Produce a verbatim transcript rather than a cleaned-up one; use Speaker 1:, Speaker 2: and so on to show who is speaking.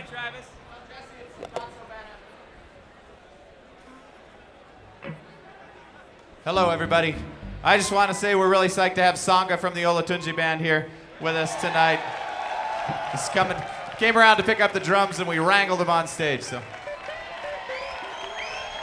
Speaker 1: Travis. Hello, everybody. I just want to say we're really psyched to have Sangha from the Olatunji Band here with us tonight. He's coming, came around to pick up the drums, and we wrangled him on stage. So.